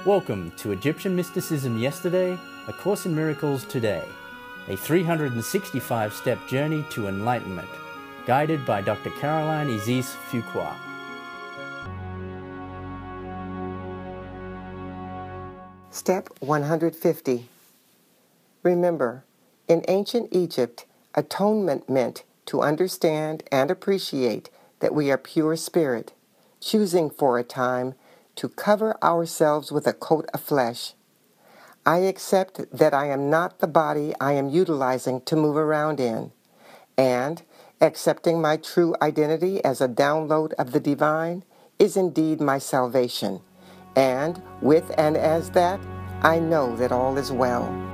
Welcome to Egyptian Mysticism Yesterday, A Course in Miracles Today, a 365-step journey to enlightenment, guided by Dr. Caroline Isis Fuqua. Step 150. Remember, in ancient Egypt, atonement meant to understand and appreciate that we are pure spirit, choosing for a time to cover ourselves with a coat of flesh. I accept that I am not the body I am utilizing to move around in, and accepting my true identity as a download of the divine is indeed my salvation, and with and as that, I know that all is well.